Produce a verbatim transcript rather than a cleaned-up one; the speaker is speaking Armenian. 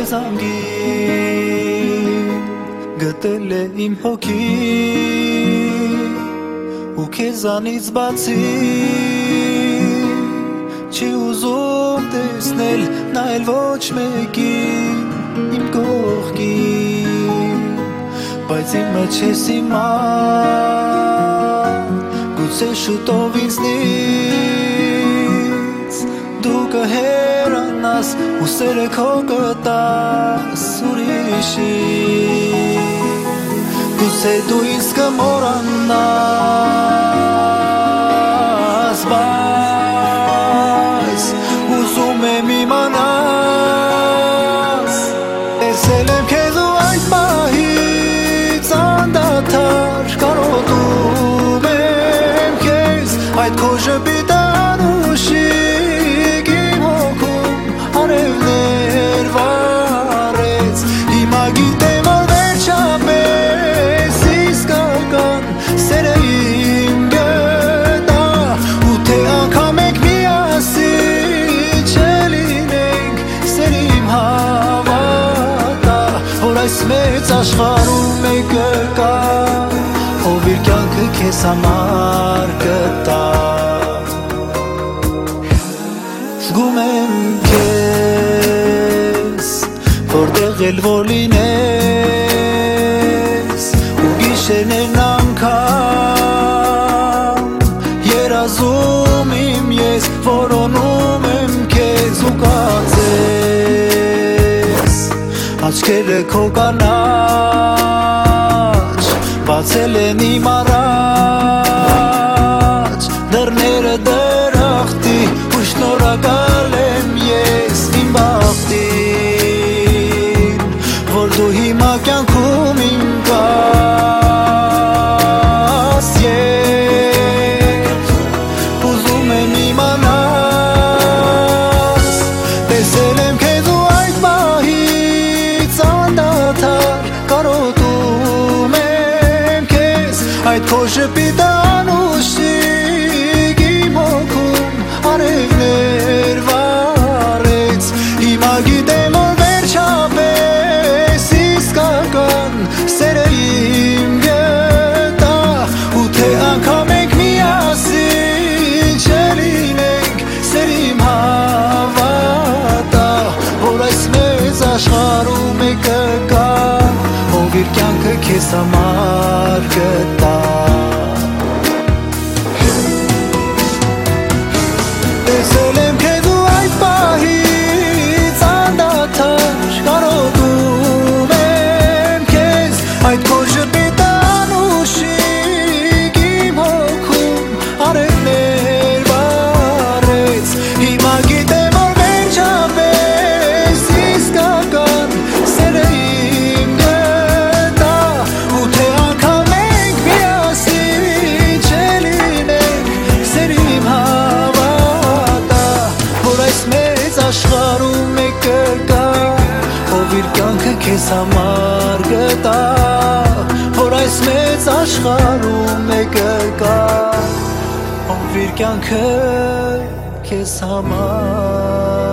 զանգին գտել է իմ հոգին ու քեզանից բացի չի ուզում տեսնել նայել ոչ մեկին իմ կողքին բայց իմ մեջ ես հիմա գուցե շուտով ինձնից դու կհեռանաս ու սերը քո կտաս ուրիշի գուցե դու ինձ կմոռանաս բայց ուզում եմ իմանաս տեսել եմ քեզ ու այդ պահից անդադար կարոտում եմ քեզ այդ քո ժպիտը անուշիկ իմ հոգում արևներ վառեց հիմա գիտեմ որ վերջապես իսկական սերը իմ գտա ու թե անգամ ենք միասին չլինենք սեր իմ հավատա որ այս մեծ աշխարհում մեկը կա ով իր կյանքը քեզ համար գտա զգում եմ քեզ որտեղ էլ որ լինես ու գիշերներն անգամ երազում իմ ես որոնում եմ քեզ ու կարծես աչքերը քո կանաչ բացել են իմ առաջ դռները դրախտի ու շնորհակալ եմ ես իմ բախտին որ դու հիմա կյանքում իմ կաս ուզում եմ իմանաս տեսել եմ քեզ ու այդ պահից անդադար կարոտում եմ քեզ այդ քո ժպիտը անուշիկ իմ հոգում արևներ վառեց հիմա գիտեմ որ վերջապես իսկական սերը իմ գտա ու թե անգամ ենք միասին չլինենք սեր իմ հավատա որ այս մեծ աշխարհում մեկը կա ով իր կյանքը քեզ համար գտա տեսել եմ քեզ ու այդ պահից անդադար կարոտում եմ քեզ այդ քո ժպիտը անուշիկ իմ հոգում արևներ վառեց հիմա գիտեմ որ վերջապես իսկական սերը իմ գտա ու թե անգամ ենք միասին չլինենք սեր իմ հավատա որ այս մեծ աշխարհում մեկը կա ով իր կյանքը քեզ համար գտա որ այս մեծ աշխարհում մեկը կա ով իր կյանքը քեզ համար